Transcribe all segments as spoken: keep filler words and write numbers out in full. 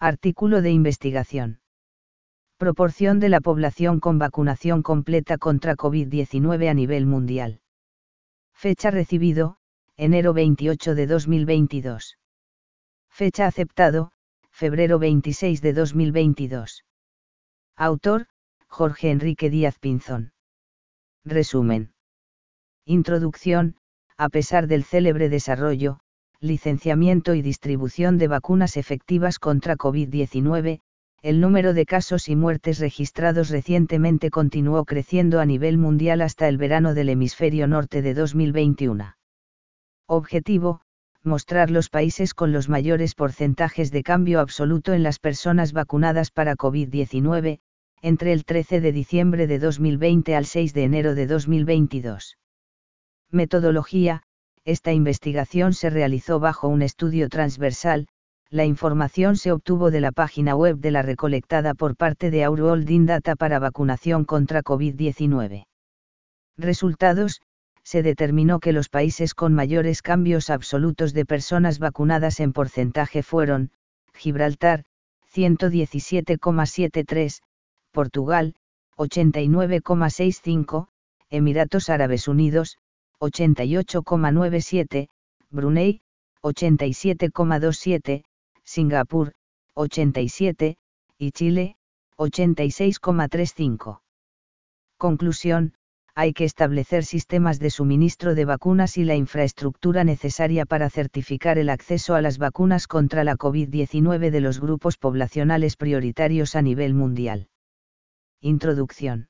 Artículo de investigación. Proporción de la población con vacunación completa contra COVID diecinueve a nivel mundial. Fecha recibido, enero veintiocho de dos mil veintidós. Fecha aceptado, febrero veintiséis de dos mil veintidós. Autor, Jorge Enrique Díaz Pinzón. Resumen. Introducción. A pesar del célebre desarrollo, licenciamiento y distribución de vacunas efectivas contra COVID diecinueve, el número de casos y muertes registrados recientemente continuó creciendo a nivel mundial hasta el verano del hemisferio norte de dos mil veintiuno. Objetivo: mostrar los países con los mayores porcentajes de cambio absoluto en las personas vacunadas para COVID diecinueve, entre el trece de diciembre de dos mil veinte al seis de enero de dos mil veintidós. Metodología: esta investigación se realizó bajo un estudio transversal. La información se obtuvo de la página web de la recolectada por parte de Auroholding Data para vacunación contra COVID diecinueve. Resultados: se determinó que los países con mayores cambios absolutos de personas vacunadas en porcentaje fueron: Gibraltar, ciento diecisiete coma setenta y tres, Portugal, ochenta y nueve coma sesenta y cinco, Emiratos Árabes Unidos, ochenta y ocho coma noventa y siete, Brunei, ochenta y siete coma veintisiete, Singapur, ochenta y siete, y Chile, ochenta y seis coma treinta y cinco. Conclusión: hay que establecer sistemas de suministro de vacunas y la infraestructura necesaria para certificar el acceso a las vacunas contra la COVID diecinueve de los grupos poblacionales prioritarios a nivel mundial. Introducción.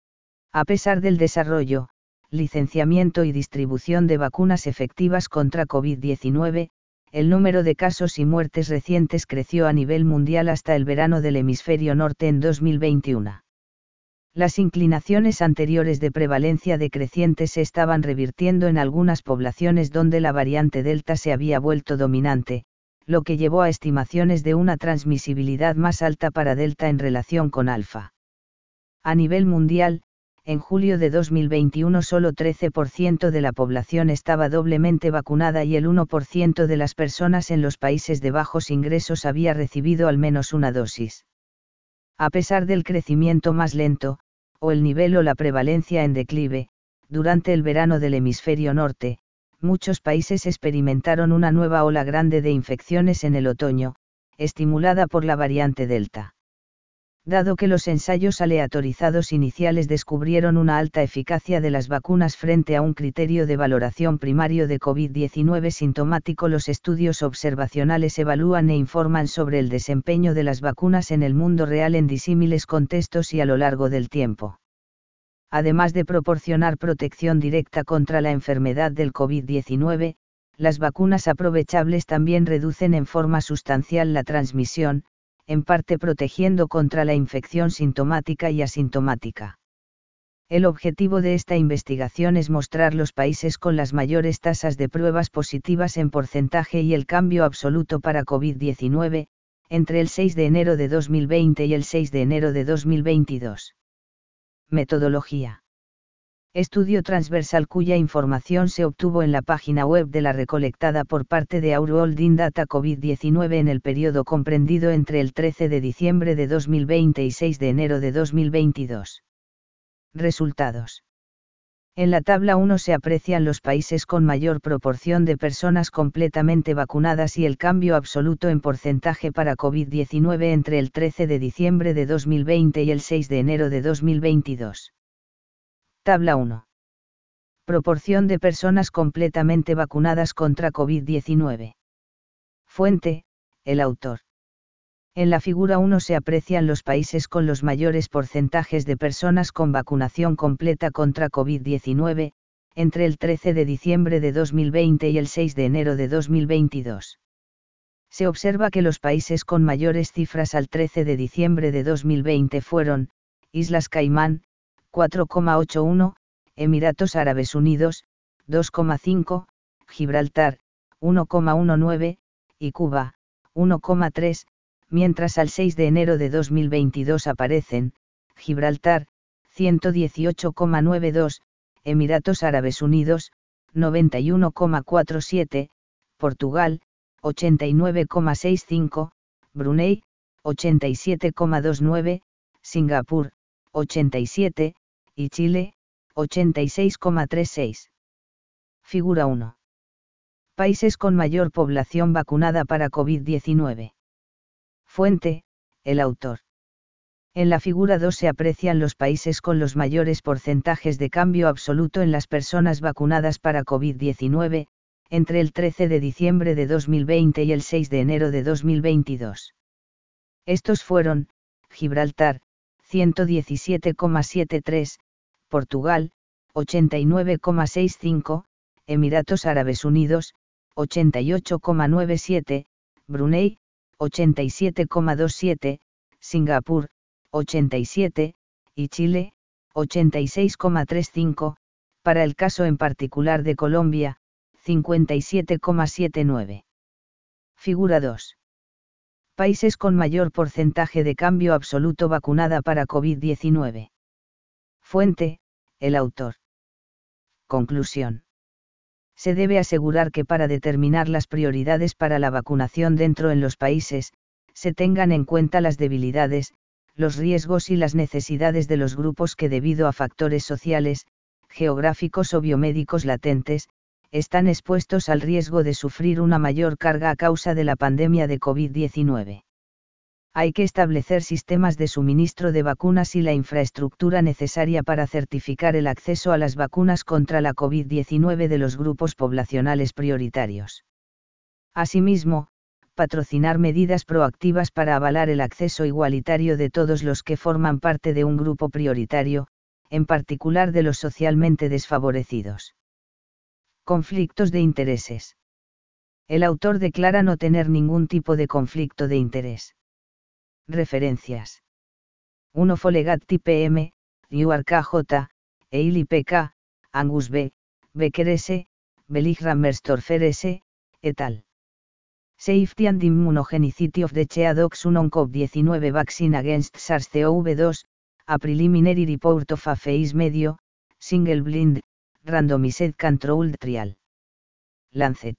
A pesar del desarrollo, licenciamiento y distribución de vacunas efectivas contra COVID diecinueve, el número de casos y muertes recientes creció a nivel mundial hasta el verano del hemisferio norte en dos mil veintiuno. Las inclinaciones anteriores de prevalencia decreciente se estaban revirtiendo en algunas poblaciones donde la variante Delta se había vuelto dominante, lo que llevó a estimaciones de una transmisibilidad más alta para Delta en relación con Alfa. A nivel mundial, en julio de dos mil veintiuno solo trece por ciento de la población estaba doblemente vacunada y el uno por ciento de las personas en los países de bajos ingresos había recibido al menos una dosis. A pesar del crecimiento más lento, o el nivel o la prevalencia en declive, durante el verano del hemisferio norte, muchos países experimentaron una nueva ola grande de infecciones en el otoño, estimulada por la variante Delta. Dado que los ensayos aleatorizados iniciales descubrieron una alta eficacia de las vacunas frente a un criterio de valoración primario de COVID diecinueve sintomático, los estudios observacionales evalúan e informan sobre el desempeño de las vacunas en el mundo real en disímiles contextos y a lo largo del tiempo. Además de proporcionar protección directa contra la enfermedad del COVID diecinueve, las vacunas aprovechables también reducen en forma sustancial la transmisión, en parte protegiendo contra la infección sintomática y asintomática. El objetivo de esta investigación es mostrar los países con las mayores tasas de pruebas positivas en porcentaje y el cambio absoluto para COVID diecinueve, entre el seis de enero de dos mil veinte y el seis de enero de dos mil veintidós. Metodología. Estudio transversal cuya información se obtuvo en la página web de la recolectada por parte de Auroholding Data COVID diecinueve en el periodo comprendido entre el trece de diciembre de dos mil veinte y seis de enero de dos mil veintidós. Resultados. En la tabla uno se aprecian los países con mayor proporción de personas completamente vacunadas y el cambio absoluto en porcentaje para COVID diecinueve entre el trece de diciembre de dos mil veinte y el seis de enero de dos mil veintidós. Tabla uno. Proporción de personas completamente vacunadas contra COVID diecinueve. Fuente: el autor. En la figura uno se aprecian los países con los mayores porcentajes de personas con vacunación completa contra COVID diecinueve, entre el trece de diciembre de dos mil veinte y el seis de enero de dos mil veintidós. Se observa que los países con mayores cifras al trece de diciembre de dos mil veinte fueron: Islas Caimán, cuatro coma ochenta y uno, Emiratos Árabes Unidos, dos coma cinco, Gibraltar, uno coma diecinueve, y Cuba, uno coma tres, mientras al seis de enero de dos mil veintidós aparecen: Gibraltar, ciento dieciocho coma noventa y dos, Emiratos Árabes Unidos, noventa y uno coma cuarenta y siete, Portugal, ochenta y nueve coma sesenta y cinco, Brunei, ochenta y siete coma veintinueve, Singapur, ochenta y siete, y Chile, ochenta y seis coma treinta y seis. Figura uno. Países con mayor población vacunada para COVID diecinueve. Fuente, el autor. En la figura dos se aprecian los países con los mayores porcentajes de cambio absoluto en las personas vacunadas para COVID diecinueve, entre el trece de diciembre de dos mil veinte y el seis de enero de dos mil veintidós. Estos fueron: Gibraltar, ciento diecisiete coma setenta y tres, Portugal, ochenta y nueve coma sesenta y cinco, Emiratos Árabes Unidos, ochenta y ocho coma noventa y siete, Brunei, ochenta y siete coma veintisiete, Singapur, ochenta y siete, y Chile, ochenta y seis coma treinta y cinco, para el caso en particular de Colombia, cincuenta y siete coma setenta y nueve. Figura dos. Países con mayor porcentaje de cambio absoluto vacunada para COVID diecinueve. Fuente, el autor. Conclusión. Se debe asegurar que para determinar las prioridades para la vacunación dentro en los países, se tengan en cuenta las debilidades, los riesgos y las necesidades de los grupos que debido a factores sociales, geográficos o biomédicos latentes, están expuestos al riesgo de sufrir una mayor carga a causa de la pandemia de COVID diecinueve. Hay que establecer sistemas de suministro de vacunas y la infraestructura necesaria para certificar el acceso a las vacunas contra la COVID diecinueve de los grupos poblacionales prioritarios. Asimismo, patrocinar medidas proactivas para avalar el acceso igualitario de todos los que forman parte de un grupo prioritario, en particular de los socialmente desfavorecidos. Conflictos de intereses. El autor declara no tener ningún tipo de conflicto de interés. Referencias. uno Folegatti P M, U R K J, Eili P K, Angus B, Becker S, Belig Rammerstorfer S, et al. Safety and Immunogenicity of the Cheadox one on COVID nineteen Vaccine Against SARS-C o V two, a Preliminary Report of a Phase Medio, Single Blind, Randomized Controlled Trial. Lancet.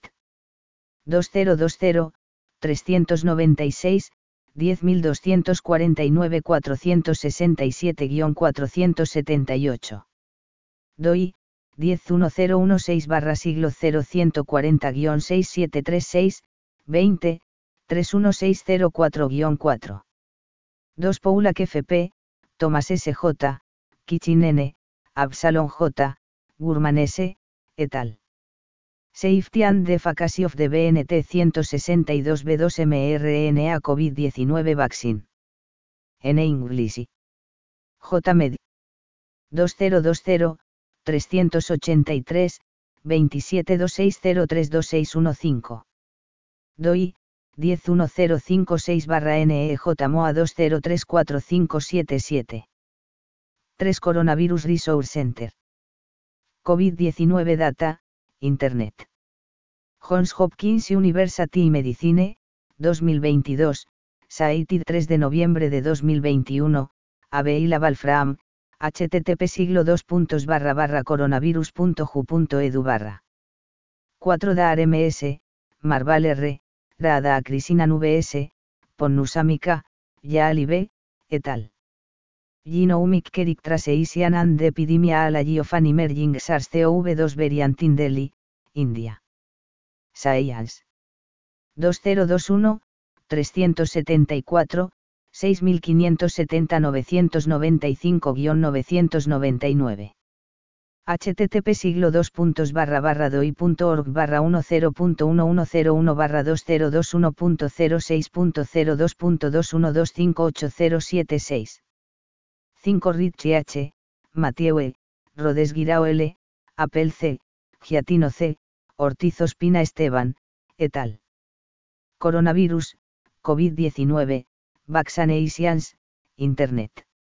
dos mil veinte, trescientos noventa y seis, diez mil doscientos cuarenta y nueve cuatrocientos sesenta y siete guion cuatrocientos setenta y ocho. D O I, diez mil dieciséis barra siglo cero ciento cuarenta guion seis siete tres seis, veinte, tres mil sescientos cuatro guion cuatro. dos Poulack F P, Thomas S J, Kichin N, Absalon J, Gurman S, et al. Safety and Efficacy of the B N T ciento sesenta y dos B dos mRNA COVID diecinueve Vaccine. En English. J. Med. dos mil veinte, trescientos ochenta y tres, veintisiete dos seis cero tres dos seis uno cinco. D O I, diez mil cincuenta y seis barra N E J M O A dos cero tres cuatro cinco siete siete. tres Coronavirus Resource Center. COVID diecinueve Data, Internet. Johns Hopkins University Medicine, dos mil veintidós, Cited tres de noviembre de dos mil veintiuno, Aveila Valfram, http siglo dos puntos barra barra coronavirus punto ju punto edu barra. cuatro D A R M S, Marval R, Dada Acrisinan V S, Ponnusamica, Yaali B, et al. Genomic Characterization and Epidemiology of an Emerging SARS-C o V two Variant in Delhi, India. Science. dos mil veintiuno, trescientos setenta y cuatro, seis mil quinientos setenta novecientos noventa y cinco guion novecientos noventa y nueve. http siglo dos puntos barra barra doi punto org barra ten punto eleven cero uno barra dos mil veintiuno punto cero seis punto cero dos punto dos uno dos cinco ocho cero siete seis. cinco Richie H, Mathieu E, Rodes Guirao L, Apel C, Giatino C, Ortiz Ospina Esteban, et al. Coronavirus, COVID diecinueve, Vaccinations, Internet.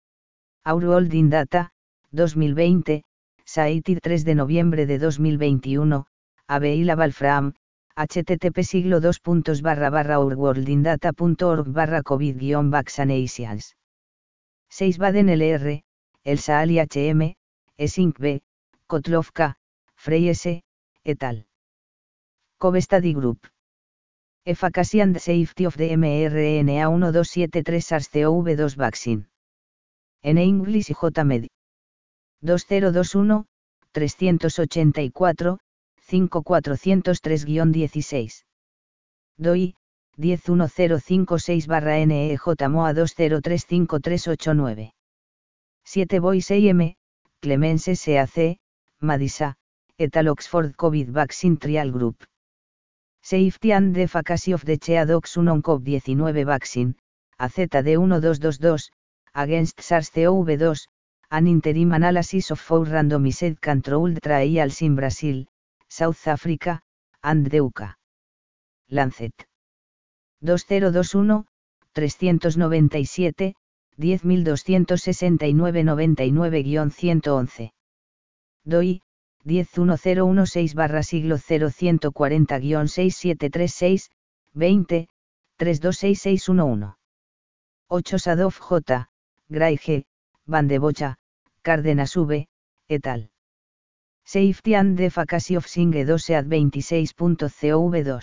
Our Holding Data, dos mil veinte, Cited tres de noviembre de dos mil veintiuno, Aveila Valfram, http siglo dos puntos barra barra ourworldindata punto org barra covid guion vaccinations. seis Baden L R, El Saali H M, Esink B, Kotlovka, Frey S, et al. Cove Study Group. Efficacy and safety of the mRNA twelve seventy-three SARS-C o V two vaccine. En English y JMed. dos mil veintiuno, trescientos ochenta y cuatro, cinco cuatrocientos tres guion dieciséis. DOI, diez mil cincuenta y seis barra N E J M O A dos cero tres cinco tres ocho nueve. siete Boise I M, Clemens S A C, Madisa, et al. Oxford COVID Vaccine Trial Group. Safety and efficacy of the CheaDox one on COVID nineteen vaccine, A Z D twelve twenty-two, against SARS-C o V two, an interim analysis of four randomized controlled trials in Brazil, South Africa, and the U K. Lancet. dos mil veintiuno, trescientos noventa y siete, diez mil doscientos sesenta y nueve noventa y nueve guion ciento once. DOI, diez mil dieciséis barra siglo cero ciento cuarenta guion seis siete tres seis, veinte, tres dos seis seis uno uno. ocho Sadov J., Gray G., Van de Bocha, Cárdenas V., et al. Safety and efficacy of Singe two E A D twenty-six punto C O V two.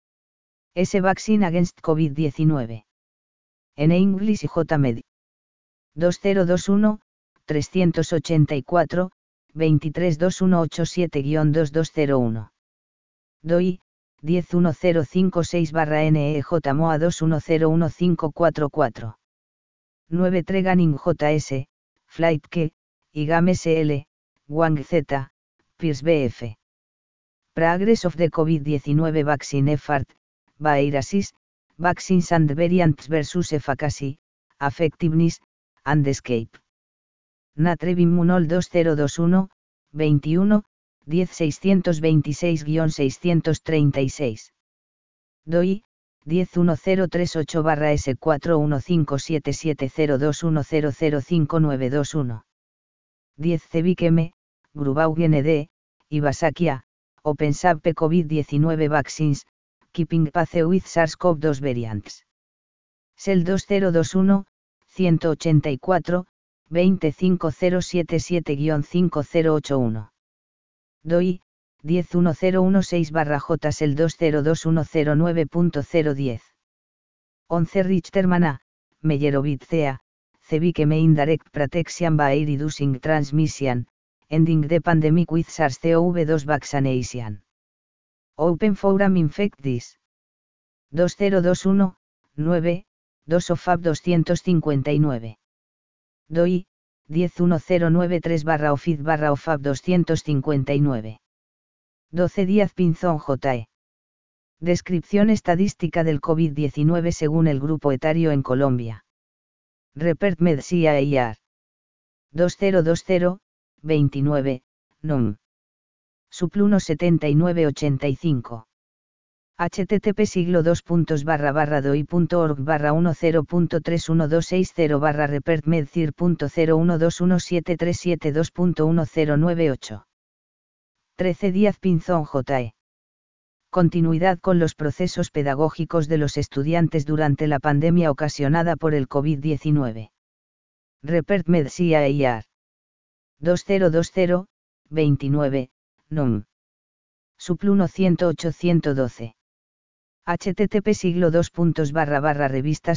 S Vaccine against COVID nineteen. En English y JMed. dos mil veintiuno, trescientos ochenta y cuatro, veintitrés dos mil ciento ochenta y siete guion dos dos cero uno. DOI, diez mil cincuenta y seis barra N E J M O A dos uno cero uno cinco cuatro cuatro. nueve Treganing J S, Flight K, I G A M S L, Wang Z, Pierce B F. Progress of the COVID nineteen Vaccine Effort, Viruses, Vaccines and Variants versus Efficacy, Effectiveness, and Escape. Natrevin Munol dos mil veintiuno, veintiuno, diez seiscientos veintiséis guion seiscientos treinta y seis. DOI, diez mil treinta y ocho barra S cuatro uno cinco siete siete cero dos uno cero cero cinco nueve dos uno. diez Cevic M, Grubau N D, Iwasaki A, OpenSAP COVID nineteen Vaccines, Keeping Pace with SARS-CoV two Variants. Cell dos mil veintiuno, ciento ochenta y cuatro, veinticinco cero siete siete guion cinco cero ocho uno. DOI, diez mil dieciséis barra J S E L dos mil veintiuno cero nueve punto cero diez. once Richterman A, Meyerovit C A, Cevic M Indirect Protection by Reducing Transmission, Ending the Pandemic with SARS-C o V two Vaccination. Open Forum Infect This. dos mil veintiuno, nueve, dos O F A B doscientos cincuenta y nueve. DOI, diez mil noventa y tres barra O F I D barra O F A B doscientos cincuenta y nueve. doce Díaz Pinzón J E. Descripción estadística del COVID nineteen según el grupo etario en Colombia. Repert Med C I A R. dos mil veinte, veintinueve, Num. Supluno setenta y nueve ochenta y cinco. http siglo dos puntos barra barra doi.org barra ten punto tres uno dos seis cero barra repertmedcir punto cero uno dos uno siete tres siete dos punto uno cero nueve ocho. trece Díaz Pinzón J E. Continuidad con los procesos pedagógicos de los estudiantes durante la pandemia ocasionada por el COVID nineteen. Repert Med C I A R. dos mil veinte, veintinueve, Num. Supluno ciento ocho ciento doce. http siglo dos puntos barra barra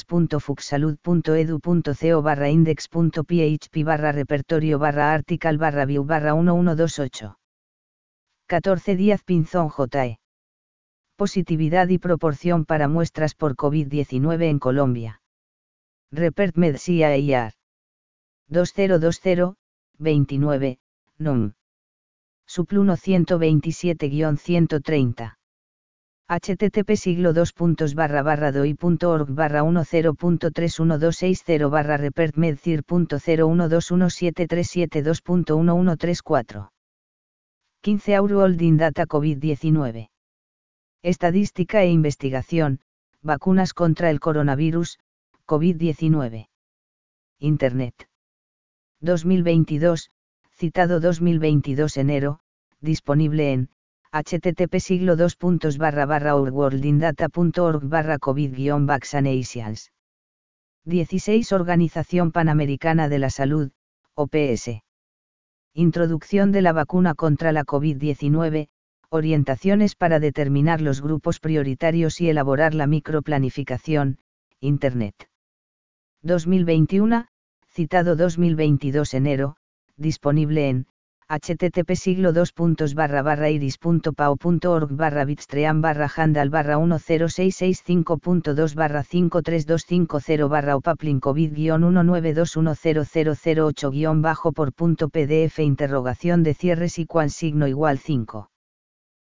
revistas.fuxsalud.edu.co barra index.php barra repertorio barra article barra view barra eleven veintiocho. catorce Díaz Pinzón J E. Positividad y proporción para muestras por COVID nineteen en Colombia. Repert Med C I A R. dos mil veinte, veintinueve, Num. Supluno ciento veintisiete guion ciento treinta. http siglo dos puntos barra barra doi.org barra ten punto tres uno dos seis cero barra repertmedcir punto cero uno dos uno siete tres siete dos punto uno uno tres cuatro. quince Auro Holding Data COVID nineteen. Estadística e investigación, vacunas contra el coronavirus, COVID nineteen. Internet. dos mil veintidós, citado dos mil veintidós enero, disponible en http siglo dos puntos barra barra worldindata.org barra covid-vaccinations. dieciséis Organización Panamericana de la Salud, O P S. Introducción de la vacuna contra la COVID nineteen, orientaciones para determinar los grupos prioritarios y elaborar la microplanificación, Internet. dos mil veintiuno, citado dos mil veintidós enero, disponible en http siglo dos puntos barra barra iris punto pau punto org barra bitstream barra handle barra uno cero seis seis cinco punto dos barra cinco tres dos cinco cero barra opaplin covid guión uno nueve dos uno cero cero cero ocho guión bajo por punto pdf interrogación de cierre sequence signo igual cinco.